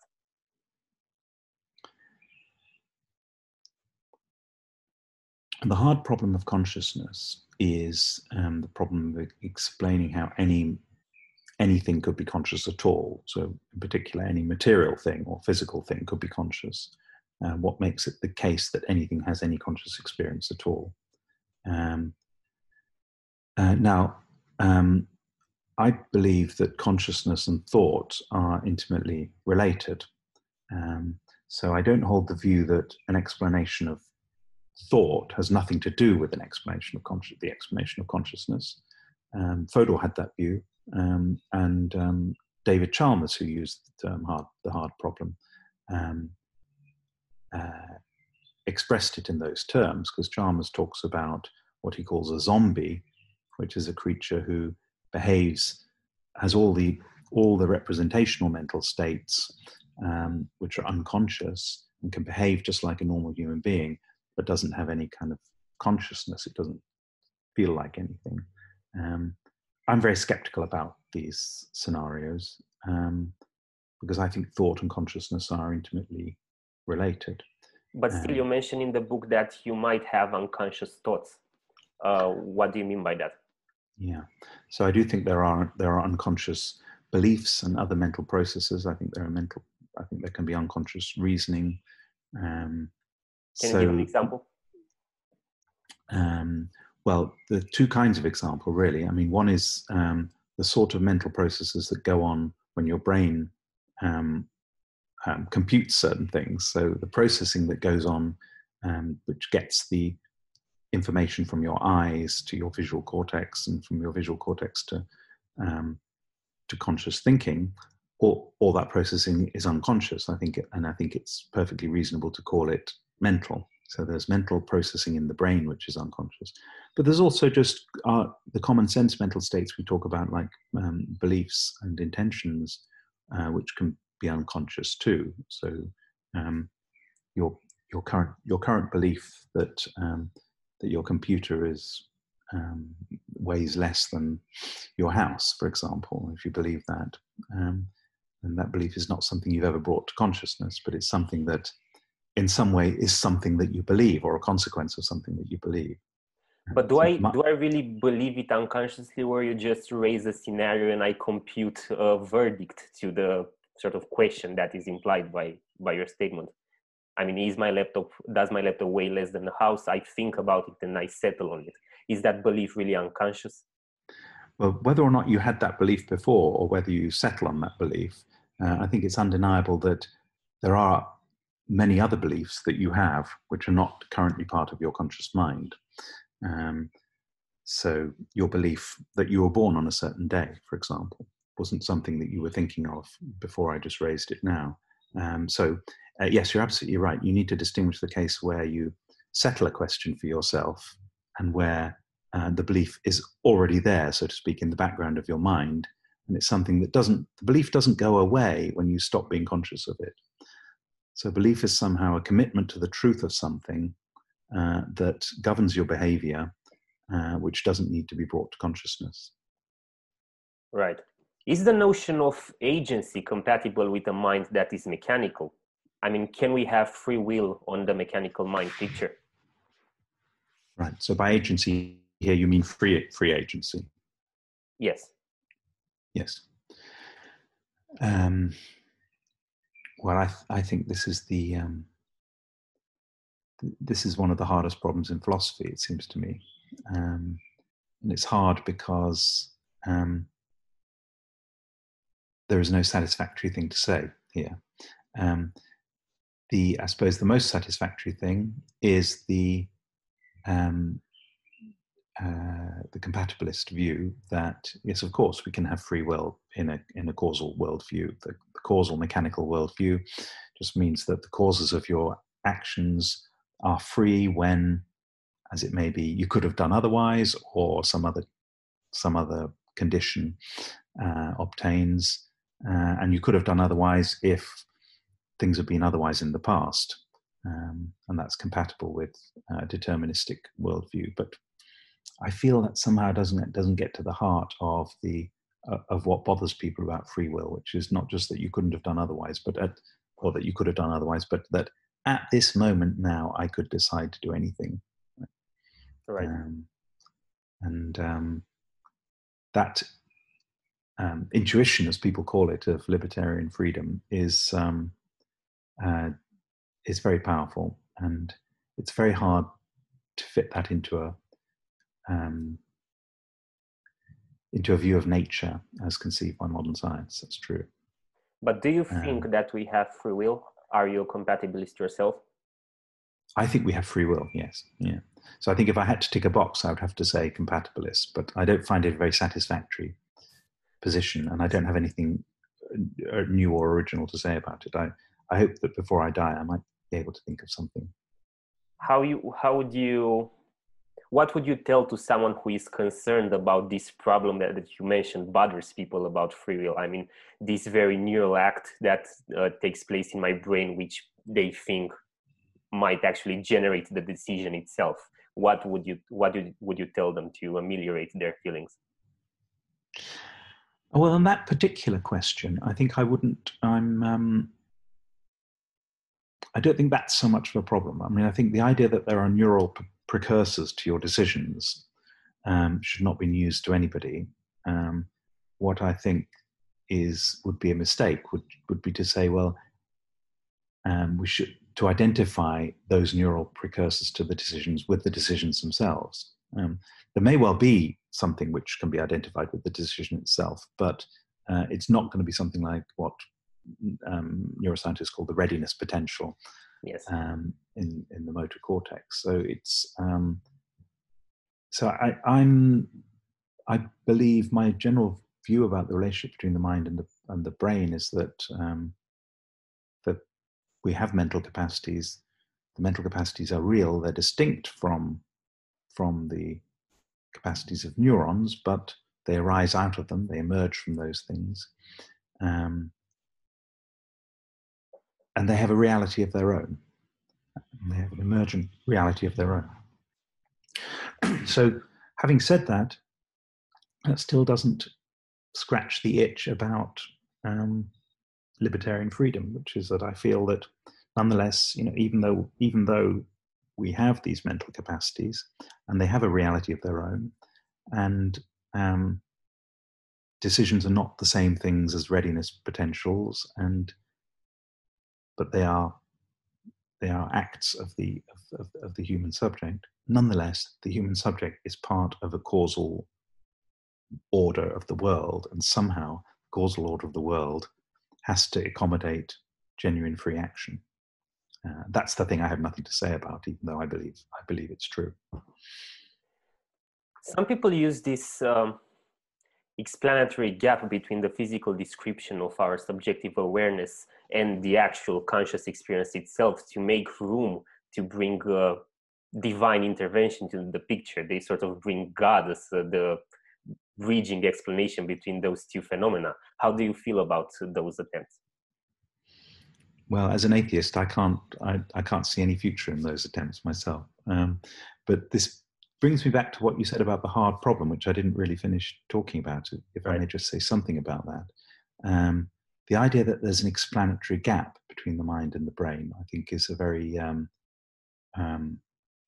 The hard problem of consciousness is um, the problem of explaining how any anything could be conscious at all. So in particular, any material thing or physical thing could be conscious. Uh, what makes it the case that anything has any conscious experience at all? Um, uh, now, um, I believe that consciousness and thought are intimately related. Um, so I don't hold the view that an explanation of thought has nothing to do with an explanation of consci- the explanation of consciousness. Um, Fodor had that view, um, and um, David Chalmers, who used the term hard, the hard problem, um, uh, expressed it in those terms, because Chalmers talks about what he calls a zombie, which is a creature who behaves, has all the all the representational mental states, um, which are unconscious and can behave just like a normal human being, but doesn't have any kind of consciousness. It doesn't feel like anything. Um, I'm very skeptical about these scenarios um, because I think thought and consciousness are intimately related. But still, Um, you mentioned in the book that you might have unconscious thoughts. Uh, what do you mean by that? Yeah, so I do think there are there are unconscious beliefs and other mental processes. I think there are mental. I think there can be unconscious reasoning. Um, Can so, you give an example? Um, well, there are two kinds of example, really. I mean, one is um, the sort of mental processes that go on when your brain um, um, computes certain things. So the processing that goes on, um, which gets the information from your eyes to your visual cortex, and from your visual cortex to um, to conscious thinking, all, all that processing is unconscious. I think, and I think it's perfectly reasonable to call it mental. So there's mental processing in the brain, which is unconscious. But there's also just uh, the common sense mental states we talk about, like um, beliefs and intentions, uh, which can be unconscious too. So um, your your current your current belief that um, that your computer is um, weighs less than your house, for example, if you believe that, um, then that belief is not something you've ever brought to consciousness, but it's something that in some way is something that you believe, or a consequence of something that you believe. But do I do I really believe it unconsciously, where you just raise a scenario and I compute a verdict to the sort of question that is implied by by your statement? I mean, is my laptop, does my laptop weigh less than the house? I think about it and I settle on it. Is that belief really unconscious? Well, whether or not you had that belief before, or whether you settle on that belief, uh, I think it's undeniable that there are many other beliefs that you have which are not currently part of your conscious mind. Um, so your belief that you were born on a certain day, for example, wasn't something that you were thinking of before I just raised it now. Um, so uh, yes, you're absolutely right. You need to distinguish the case where you settle a question for yourself and where uh, the belief is already there, so to speak, in the background of your mind. And it's something that doesn't, the belief doesn't go away when you stop being conscious of it. So belief is somehow a commitment to the truth of something uh, that governs your behavior, uh, which doesn't need to be brought to consciousness. Right. Is the notion of agency compatible with a mind that is mechanical? I mean, can we have free will on the mechanical mind picture? Right. So by agency here, you mean free free agency? Yes. Yes. Um, well, I th I think this is the um, th this is one of the hardest problems in philosophy, it seems to me, um, and it's hard because um, there is no satisfactory thing to say here. Um, the I suppose the most satisfactory thing is the um, uh, the compatibilist view that yes, of course, we can have free will in a in a causal worldview. The, the causal mechanical worldview just means that the causes of your actions are free when, as it may be, you could have done otherwise, or some other some other condition uh, obtains, uh, and you could have done otherwise if things have been otherwise in the past, um, and that's compatible with a deterministic worldview. But I feel that somehow doesn't it doesn't get to the heart of the uh, of what bothers people about free will, which is not just that you couldn't have done otherwise, but at, or that you could have done otherwise, but that at this moment now I could decide to do anything. Right. Um, and um, that um, intuition, as people call it, of libertarian freedom is um, uh, is very powerful, and it's very hard to fit that into a um, into a view of nature as conceived by modern science. That's true. But do you think Um, that we have free will? Are you a compatibilist yourself? I think we have free will, yes. Yeah. So I think if I had to tick a box, I would have to say compatibilist, but I don't find it a very satisfactory position, and I don't have anything new or original to say about it. I, I hope that before I die, I might be able to think of something. How you how would you what would you tell to someone who is concerned about this problem that, that you mentioned bothers people about free will? I mean, this very neural act that uh, takes place in my brain, which they think might actually generate the decision itself. What would you what would, would you tell them to ameliorate their feelings? Well, on that particular question, I think I wouldn't, I'm, um, I don't think that's so much of a problem. I mean, I think the idea that there are neural pre precursors to your decisions um, should not be news to anybody. Um, what I think is would be a mistake would would be to say, well, um, we should to identify those neural precursors to the decisions with the decisions themselves. Um, there may well be something which can be identified with the decision itself, but uh, it's not going to be something like what um, neuroscientists call the readiness potential. Yes. Um, in in the motor cortex. So it's um, so I, I'm I believe my general view about the relationship between the mind and the and the brain is that um, that we have mental capacities. The mental capacities are real. They're distinct from from the capacities of neurons, but they arise out of them. They emerge from those things, um, and they have a reality of their own. They have an emergent reality of their own. So, having said that, that still doesn't scratch the itch about um, libertarian freedom, which is that I feel that, nonetheless, you know, even though even though we have these mental capacities and they have a reality of their own, and um, decisions are not the same things as readiness potentials, and but they are they are acts of the of, of, of the human subject. Nonetheless, the human subject is part of a causal order of the world, and somehow the causal order of the world has to accommodate genuine free action. Uh, that's the thing I have nothing to say about, even though I believe I believe it's true. Some people use this um, explanatory gap between the physical description of our subjective awareness and the actual conscious experience itself to make room to bring uh, divine intervention to the picture. They sort of bring God as uh, the bridging explanation between those two phenomena. How do you feel about uh, those attempts? Well, as an atheist, I can't I, I can't see any future in those attempts myself. Um, but this brings me back to what you said about the hard problem, which I didn't really finish talking about. If I Right. may just say something about that. Um, the idea that there's an explanatory gap between the mind and the brain, I think, is a very um, um,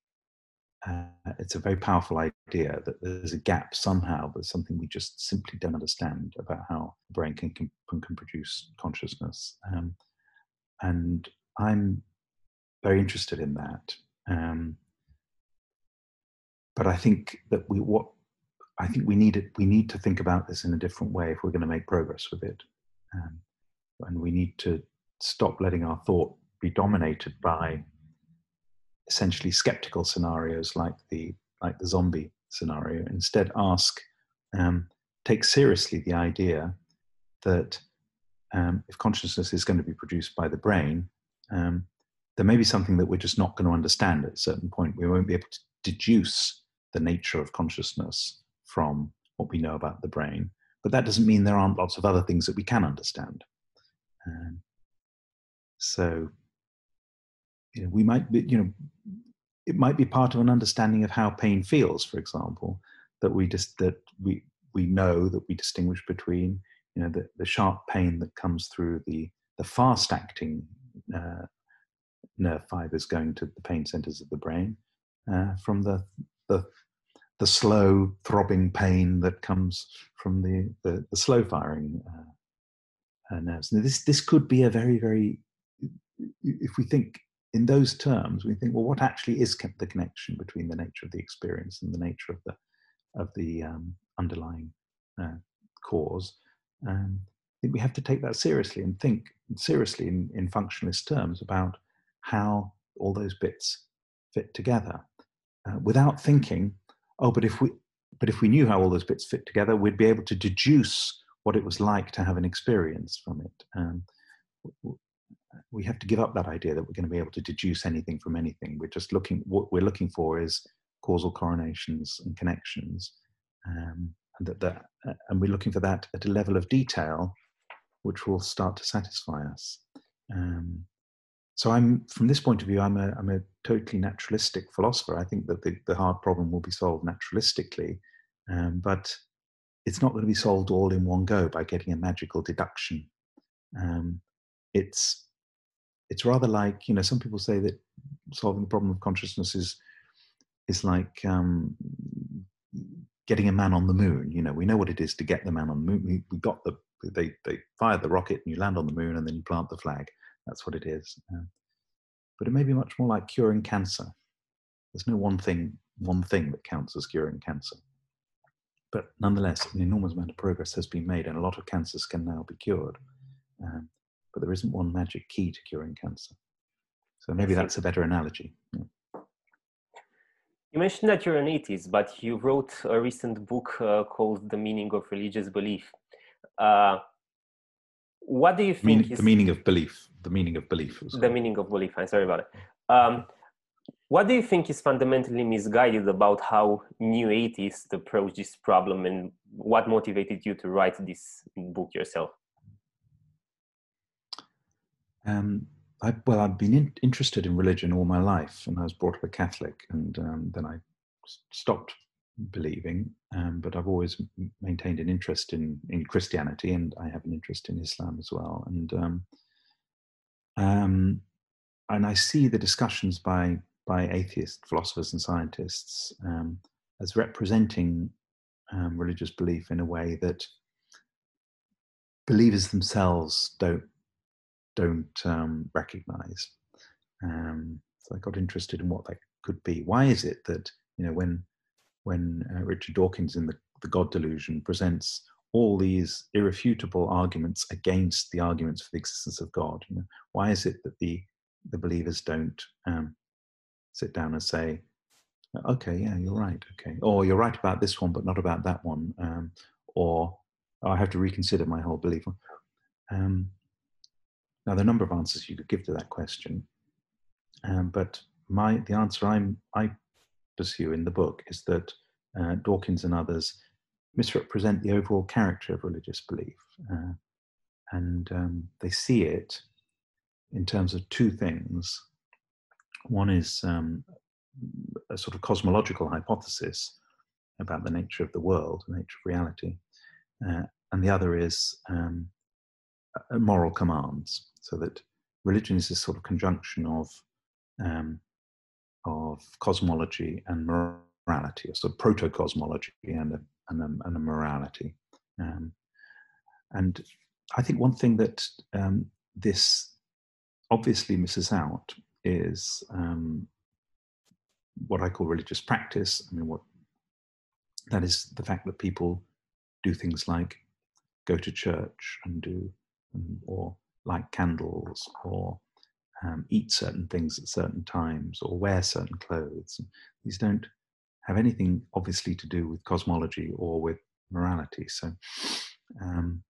uh, it's a very powerful idea that there's a gap somehow. There's something we just simply don't understand about how the brain can can, can produce consciousness. Um, and I'm very interested in that. Um, but I think that we what I think we need it. We need to think about this in a different way if we're going to make progress with it, um, and we need to stop letting our thought be dominated by essentially skeptical scenarios like the like the zombie scenario. Instead, ask, um, take seriously the idea that um, if consciousness is going to be produced by the brain, um, there may be something that we're just not going to understand at a certain point. We won't be able to deduce the nature of consciousness from what we know about the brain. But that doesn't mean there aren't lots of other things that we can understand. Um, so, you know, we might be, you know, it might be part of an understanding of how pain feels, for example, that we just that we we know that we distinguish between, you know, the, the sharp pain that comes through the the fast acting uh, nerve fibers going to the pain centers of the brain uh, from the the the slow throbbing pain that comes from the the, the slow firing uh, uh, nerves. Now this this could be a very very, if we think in those terms, we think, well, what actually is the connection between the nature of the experience and the nature of the of the um, underlying uh, cause? Um, I think we have to take that seriously and think seriously in, in functionalist terms about how all those bits fit together, uh, without thinking, oh, but if we but if we knew how all those bits fit together, we'd be able to deduce what it was like to have an experience from it. Um, we have to give up that idea that we're going to be able to deduce anything from anything. We're just looking, what we're looking for is causal correlations and connections. Um, and that, that uh, and we're looking for that at a level of detail which will start to satisfy us. Um, so I'm, from this point of view, I'm a, I'm a totally naturalistic philosopher. I think that the, the hard problem will be solved naturalistically, um, but it's not going to be solved all in one go by getting a magical deduction. Um, it's It's rather like, you know, some people say that solving the problem of consciousness is is like um, getting a man on the moon. You know, we know what it is to get the man on the moon. We, we got the, they, they fired the rocket and you land on the moon and then you plant the flag. That's what it is. Uh, but it may be much more like curing cancer. There's no one thing, one thing that counts as curing cancer. But nonetheless, an enormous amount of progress has been made and a lot of cancers can now be cured. Um, but there isn't one magic key to curing cancer. So maybe that's a better analogy. Yeah. You mentioned that you're an atheist, but you wrote a recent book uh, called The Meaning of Religious Belief. Uh, what do you think meaning, is... The meaning of belief. The meaning of belief. The meaning of belief, I'm sorry about it. Um, what do you think is fundamentally misguided about how new atheists approach this problem, and what motivated you to write this book yourself? Um, I, well, I've been in, interested in religion all my life, and I was brought up a Catholic, and um, then I stopped believing, um, but I've always maintained an interest in, in Christianity, and I have an interest in Islam as well. And um, um, and I see the discussions by by atheist philosophers and scientists um, as representing um, religious belief in a way that believers themselves don't don't um, recognize. Um, so I got interested in what that could be. Why is it that, you know, when when uh, Richard Dawkins in the, the God Delusion presents all these irrefutable arguments against the arguments for the existence of God, you know, why is it that the the believers don't um, sit down and say, okay, yeah, you're right, okay, or you're right about this one, but not about that one, um, or oh, I have to reconsider my whole belief. Um, now, there are a number of answers you could give to that question, um, but my the answer I'm, I pursue in the book is that uh, Dawkins and others misrepresent the overall character of religious belief, uh, and um, they see it in terms of two things. One is um, a sort of cosmological hypothesis about the nature of the world, the nature of reality, uh, and the other is um, moral commands. So that religion is this sort of conjunction of um, of cosmology and morality, a sort of proto-cosmology and a, and a, and a morality. Um, and I think one thing that um, this obviously misses out is um, what I call religious practice. I mean, what that is the fact that people do things like go to church and do, um, or light candles, or um, eat certain things at certain times, or wear certain clothes. These don't have anything obviously to do with cosmology or with morality. So, um,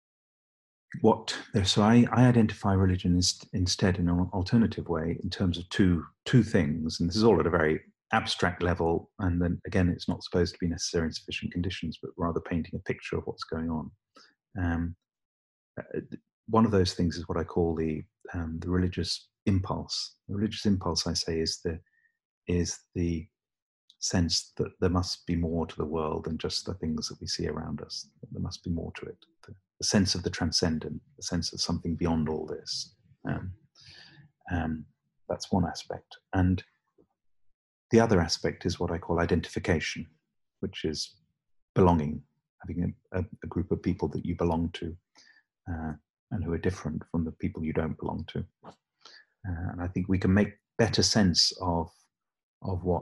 what so I, I identify religion as, instead in an alternative way in terms of two two things, and this is all at a very abstract level, and then again it's not supposed to be necessary in sufficient conditions, but rather painting a picture of what's going on. Um, one of those things is what I call the um, the religious impulse. The religious impulse, I say, is the is the sense that there must be more to the world than just the things that we see around us. There must be more to it. The, the sense of the transcendent, the sense of something beyond all this. Um, um, that's one aspect. And the other aspect is what I call identification, which is belonging, having a, a, a group of people that you belong to, uh, and who are different from the people you don't belong to. Uh, and I think we can make better sense of, of what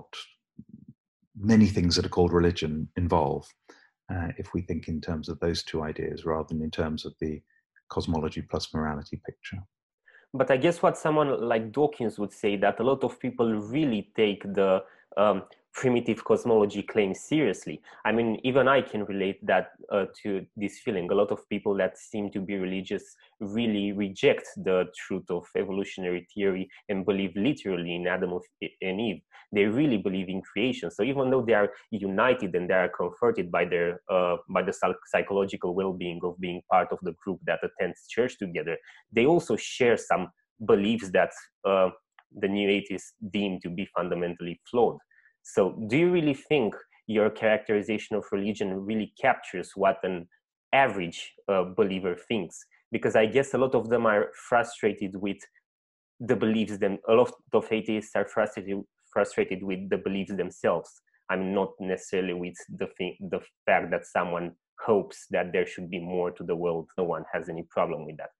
many things that are called religion involve, uh, if we think in terms of those two ideas rather than in terms of the cosmology plus morality picture. But I guess what someone like Dawkins would say, that a lot of people really take the um, primitive cosmology claim seriously. I mean, even I can relate that uh, to this feeling. A lot of people that seem to be religious really reject the truth of evolutionary theory and believe literally in Adam and Eve. They really believe in creation. So even though they are united and they are comforted by their uh, by the psychological well-being of being part of the group that attends church together, they also share some beliefs that uh, the new atheists deem to be fundamentally flawed. So do you really think your characterization of religion really captures what an average uh, believer thinks? Because I guess a lot of them are frustrated with the beliefs, them, a lot of atheists are frustrated, frustrated with the beliefs themselves. I mean, not necessarily with the, thing, the fact that someone hopes that there should be more to the world. No one has any problem with that.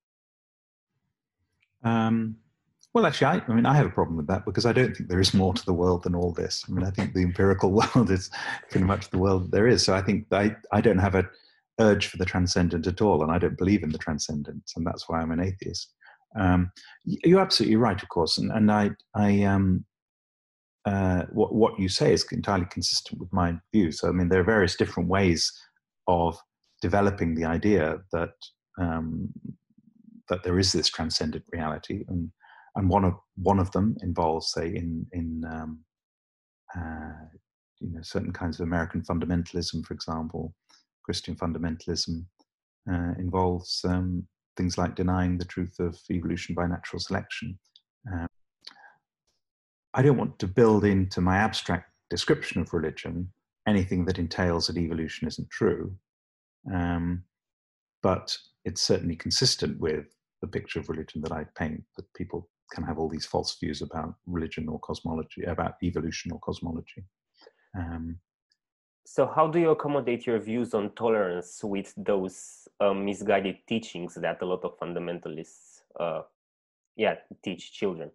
Um, well, actually, I, I mean, I have a problem with that because I don't think there is more to the world than all this. I mean, I think the empirical world is pretty much the world that there is. So I think I, I don't have a, urge for the transcendent at all, and I don't believe in the transcendent, and that's why I'm an atheist. Um, you're absolutely right, of course, and, and I, I, um, uh, what what you say is entirely consistent with my view. So, I mean, there are various different ways of developing the idea that um, that there is this transcendent reality, and and one of one of them involves, say, in in um, uh, you know, certain kinds of American fundamentalism, for example, Christian fundamentalism uh, involves um, things like denying the truth of evolution by natural selection. Um, I don't want to build into my abstract description of religion anything that entails that evolution isn't true, um, but it's certainly consistent with the picture of religion that I paint, that people can have all these false views about religion or cosmology, about evolution or cosmology. Um, so how do you accommodate your views on tolerance with those um, misguided teachings that a lot of fundamentalists uh, yeah, teach children?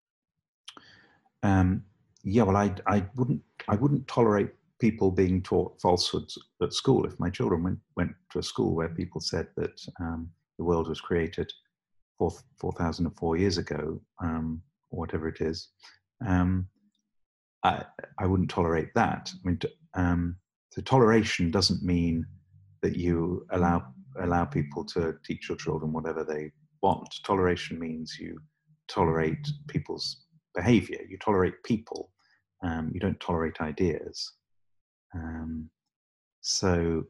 Um, yeah, well, I, I wouldn't, I wouldn't tolerate people being taught falsehoods at school. If my children went, went to a school where people said that um, the world was created four, four thousand four years ago, um, or whatever it is, um, I, I wouldn't tolerate that. I mean, um, so toleration doesn't mean that you allow allow people to teach your children whatever they want. Toleration means you tolerate people's behavior. You tolerate people. Um, you don't tolerate ideas. Um, so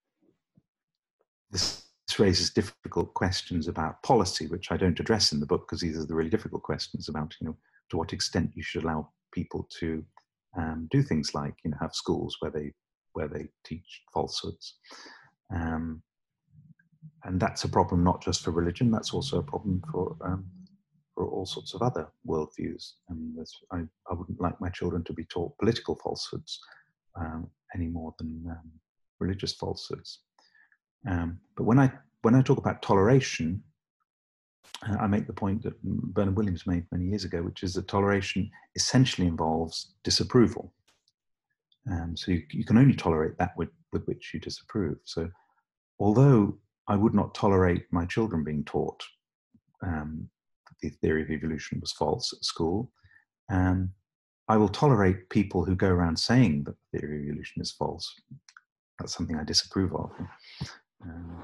this, this raises difficult questions about policy, which I don't address in the book because these are the really difficult questions about, you know, to what extent you should allow people to um, do things like, you know, have schools where they where they teach falsehoods. Um, and that's a problem not just for religion, that's also a problem for um, for all sorts of other worldviews. And I, I wouldn't like my children to be taught political falsehoods um, any more than um, religious falsehoods. Um, but when I when I talk about toleration, uh, I make the point that Bernard Williams made many years ago, which is that toleration essentially involves disapproval. Um, so you, you can only tolerate that with, with which you disapprove. So although I would not tolerate my children being taught um, the theory of evolution was false at school, um, I will tolerate people who go around saying that the theory of evolution is false. That's something I disapprove of. Um,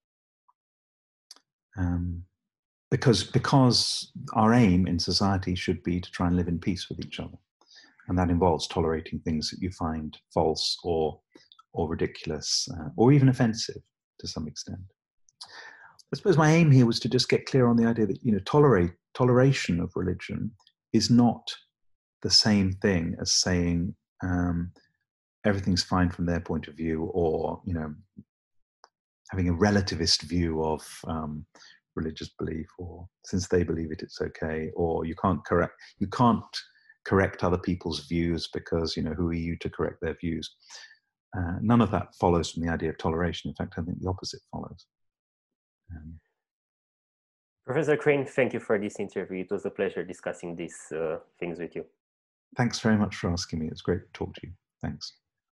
um, because, because our aim in society should be to try and live in peace with each other. And that involves tolerating things that you find false or, or ridiculous uh, or even offensive to some extent. I suppose my aim here was to just get clear on the idea that, you know, tolerate, toleration of religion is not the same thing as saying um, everything's fine from their point of view, or, you know, having a relativist view of um, religious belief, or since they believe it, it's okay, or you can't correct, you can't correct other people's views because, you know, who are you to correct their views? Uh, none of that follows from the idea of toleration. In fact, I think the opposite follows. Um, Professor Crane, thank you for this interview. It was a pleasure discussing these uh, things with you. Thanks very much for asking me. It's great to talk to you. Thanks.